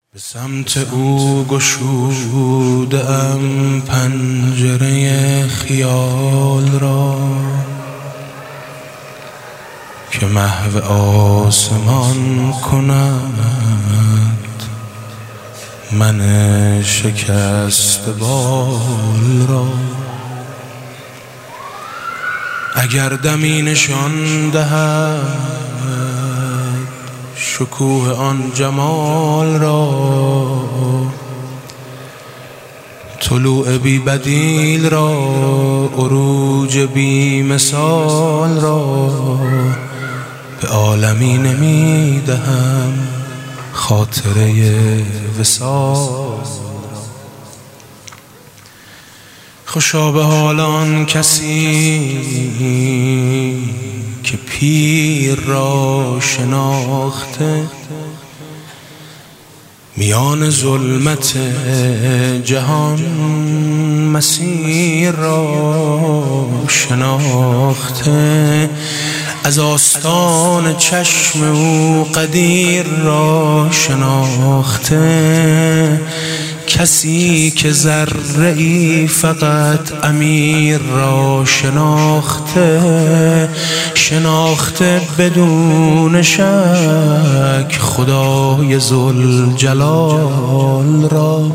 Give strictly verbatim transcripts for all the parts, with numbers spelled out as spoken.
به سمت او گشودم پنجره خیال را که محو آسمان کند من شکست بال را. اگر دمی نشان دهد شکوه آن جمال را، طلوع بی بدیل را، عروج بی مثال را، به عالمی نمی دهم خاطره وصال را. خوشا به حال آن کسی که پیر را شناخته، میان ظلمت جهان مسیر را شناخته، از آستان چشم او قدیر را شناخته. کسی که ذره‌ای فقط امیر را شناخته، شناخته بدون شک خدای ذوالجلال را.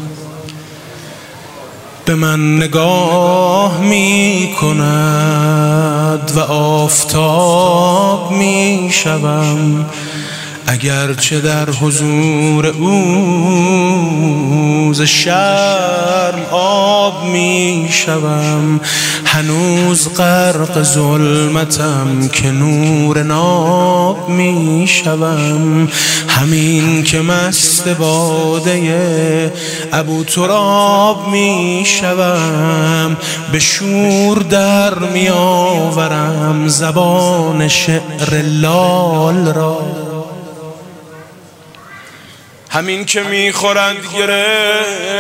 به من نگاه می کند و آفتاب می شوم، اگرچه در حضور او ز شرم آب می شوم. هنوز غرق ظلمتم که نور ناب می شوم. همین که مست باده ابو تراب می شوم، به شور در می آورم زبان شعر لال را. همین که می خورد گره،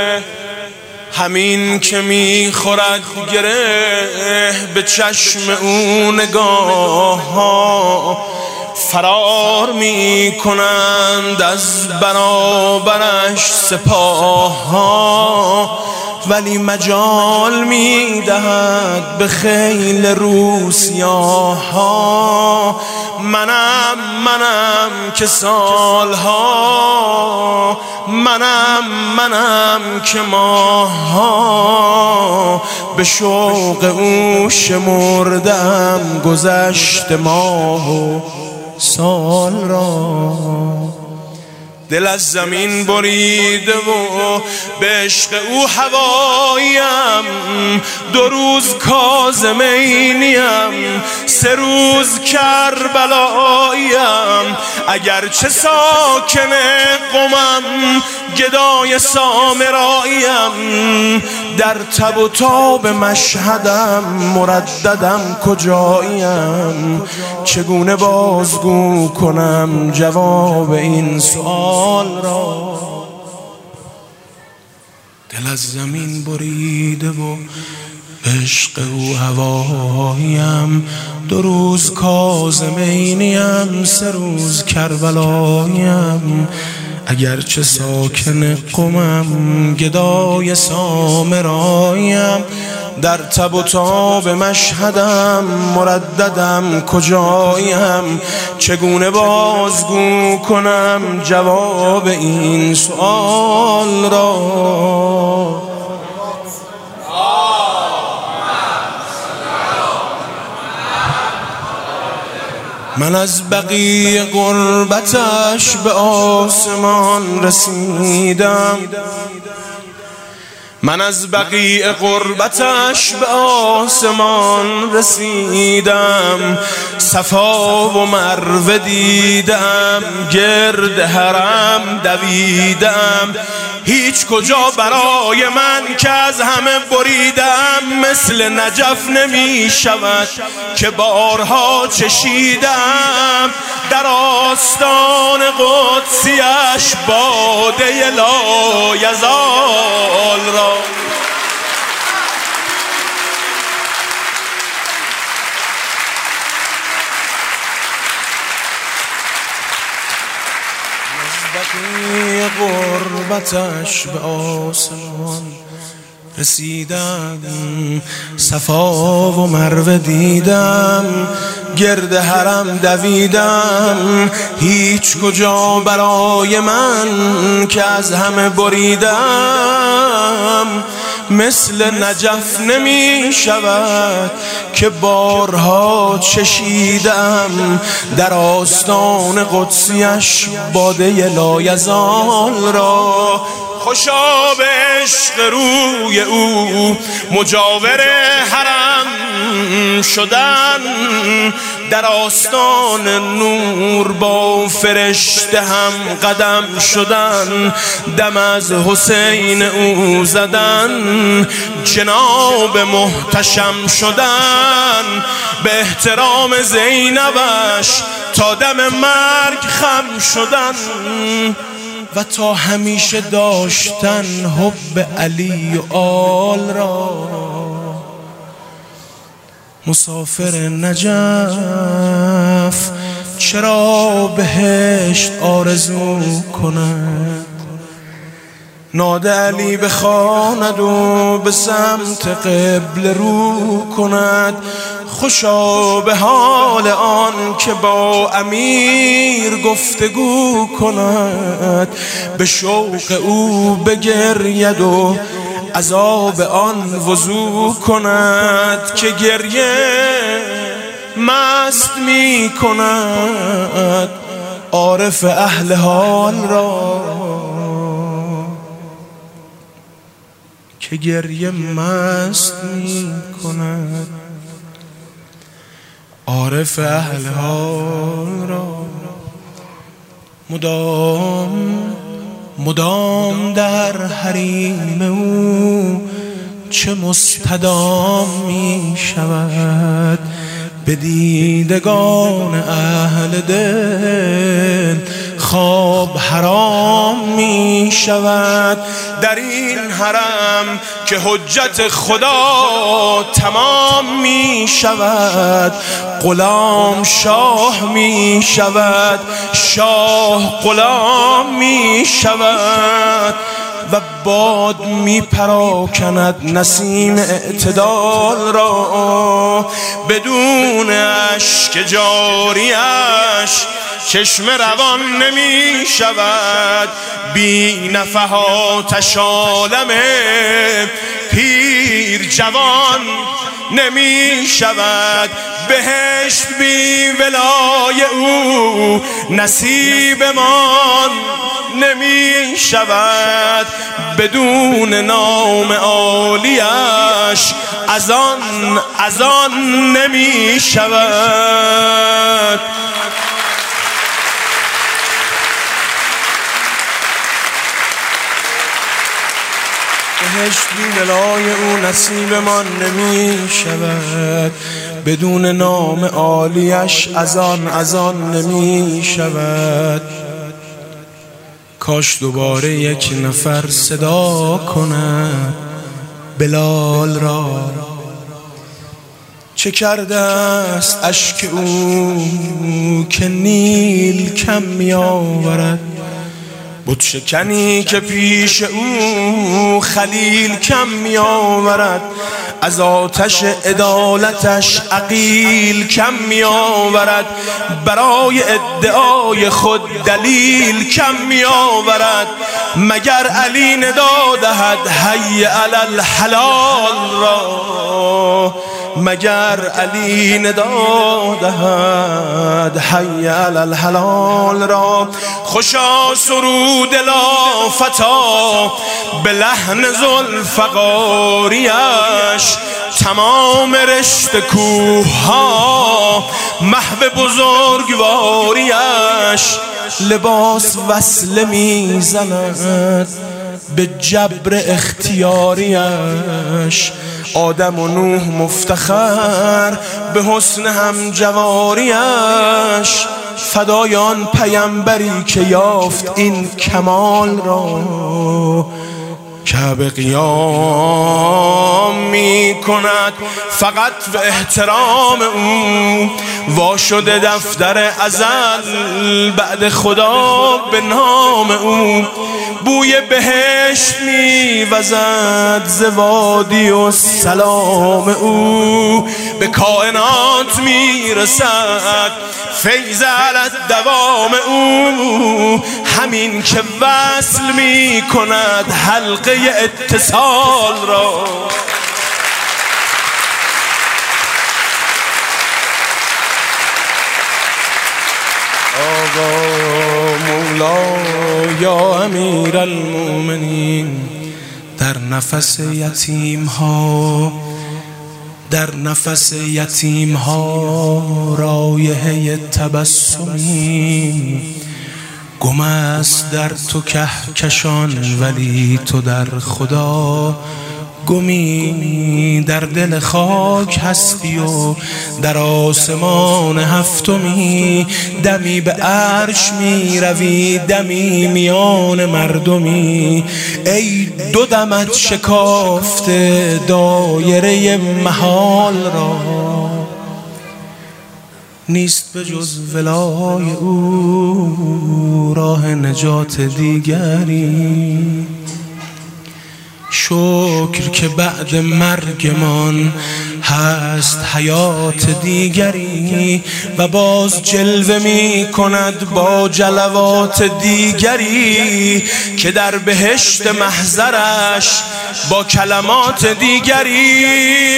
همین که می خورد گره، به چشم او نگاه ها فرار می کنند از برابرش سپاه ها، ولی مجال می دهد به خیل روسیاه ها. منم منم که سالها، منم منم که ماهها، به شوق او شمردم گذشت ماه و سال را. دل از زمین بریده و به عشق او هواییم، دو روز کاظم عینیم، سه روز کربلاییم. اگرچه ساکن قمم گدای سامراییم، در تب و تاب مشهدم مرددم کجاییم. چگونه بازگو کنم جواب این سؤال را؟ دل از زمین بریده و به عشق او هواییم، دو روز کاظم عینیم، سه روز کربلاییم. اگرچه ساکن قمم گدای سامراییم، در تب و تاب مشهدم مرددم کجاییم. چگونه بازگو کنم جواب این سؤال را؟ من از بقیع غربتش به آسمان رسیدم، من از بقیع غربتش به آسمان رسیدم. صفا و مروه دیدم، گرد حرم دویدم. هیچ کجا برای من که از همه بریدم مثل نجف نمی شود که بارها چشیدم. در آستان قدسیش باده لایزال را. بقیع تربتش به آسمان رسیدم، صفا و مروه دیدم، گرد حرم دویدم، هیچ کجا برای من که از همه بریدم. مثل نجف نمی شود که بارها چشیدم، در آستان قدسیش باده لایزال را. خوشا به عشق روی او مجاور حرم شدن، در آستان نور با فرشته هم قدم شدن، دم از حسین او زدن، جناب محتشم شدن، به احترام زینبش تا دم مرگ خم شدن، و تا همیشه داشتن حب علی و آل را. مسافر نجف چرا بهشت آرزو کند، ناده علی بخواند و به سمت قبله رو کند. خوشا به حال آن که با امیر گفتگو کند، به شوق او بگرید و عذاب آن وضو کند، که گریه مست می کند عارف اهل حال را، که گریه مست می کند عارف اهل حال را. مدام مدام در حریم او چه مستدام می شود، به دیدگان اهل دل خواب حرام می شود. در این حرم که حجت خدا تمام می شود، غلام شاه می شود، شاه غلام می شود، و باد می پراکند نسیم اعتدال را. بدون اشک جاریش چشم روان نمی شود، بی نفحاتش عالم پیر جوان نمی شود. بهشت بی ولای او نصیبمان نمی شود، بدون نام عالیش از آن از آن نمی شود. بهشت بی ولای او نصیبمان نمی شود، بدون نام عالیش از آن از آن نمی شود. کاش دوباره یک نفر صدا کند بلال را، چه کرده است اشک او که نیل کم می آورد، بت شکنی که پیش او خلیل کم می آورد، از آتش عدالتش عقیل کم می آورد، برای ادعای خود دلیل کم می آورد. مگر علی ندا دهد حی علی الحلال را، مگر علی ندا دهد حی علی الحلال را. خوشا سرود لافتا به لحن ذوالفقاریش، تمام رشته کوه ها محو بزرگواریش، لباس وصله می زند به جبر اختیاریش، آدم و نوح مفتخر به حسن هم جواریش، فدایان پیامبری که یافت این کمال را، کعبه قیام می کند فقط به احترام او. وا شده دفتر ازل بعد خدا به نام او. بوی بهشت می وزد ز وادی و سلام او. به کائنات می رسد فیض علی دوام او. همین که وصل می کند حلقه اتصال را. آقا مولا یا امیر المؤمنین، در نفس یتیم ها در نفس یتیم ها رایحه تبسمی. گم است در تو کهکشان ولی تو در خدا گمی. در دل خاک هستی و در آسمان هفتمی. دمی به عرش می روی دمی میان مردمی. ای دو دمت شکافته دایره محال را. نیست به جز ولای او راه نجات دیگری. شکر که بعد مرگمان هست حیات دیگری. و باز جلوه می کند با جلوات دیگری که در بهشت محضرش با کلمات دیگری.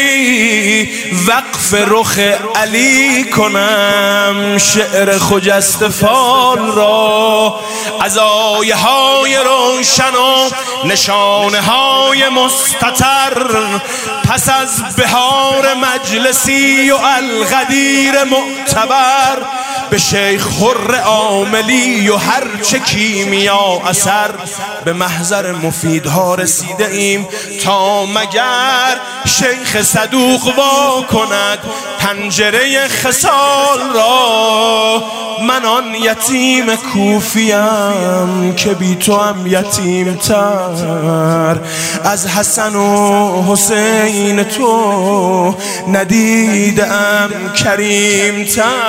وقف رخ علی کنم شعر خجسته فال را. از آیه های روشن و نشانه های مستتر پس از بهار مجلسی و الغدیر معتبر. به شیخ حر عاملی و هرچه کیمیا اثر به محضر مفیدها رسیده ایم تا مگر شیخ صدوق وا کند پنجره خصال را. من آن یتیم کوفیم که بی تو هم یتیم تر. از حسن و حسین تو ندیدم کریم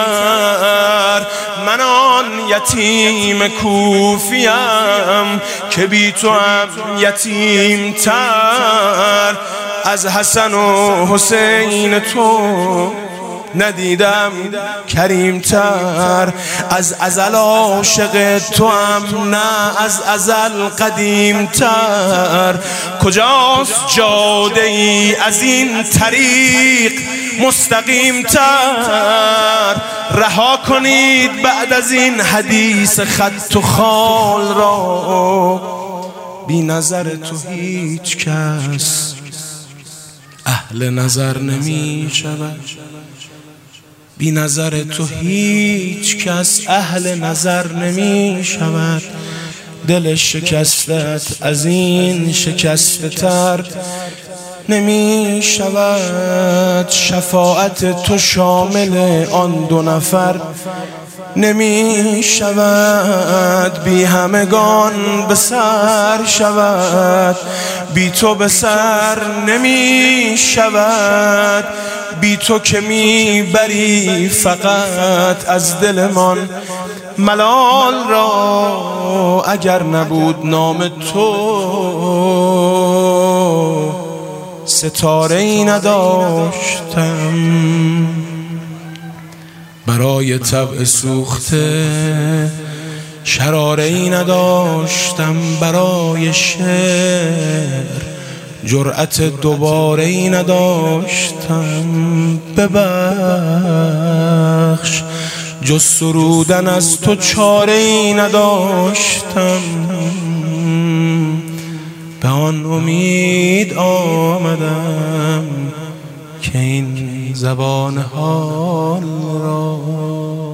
تر. من آن یتیم کوفیم که بی تو هم یتیم تر. از حسن و حسین تو ندیدم کریم تر. از ازل عاشق تو هم نه از ازل قدیم تر. کجاست جاده ای از این طریق مستقیم تر. رها کنید بعد از این حدیث خط و خال را. بی نظر تو هیچ کس اهل نظر نمی شود. بی نظر تو هیچ کس اهل نظر نمی شود. دل شکستت از این شکسته تر نمی شود. شفاعت تو شامل آن دو نفر نمی شود. بی همگان به سر شود بی تو به سر نمی شود. بی تو که می بری فقط از دلمان ملال را. اگر نبود نام تو ستاره ای نداشتم. برای طبع سوخته شراره ای نداشتم. برای شعر جرأت دوباره ای نداشتم. ببخش جز سرودن از تو چاره ای نداشتم. به آن امید آمدم که این زبان حال را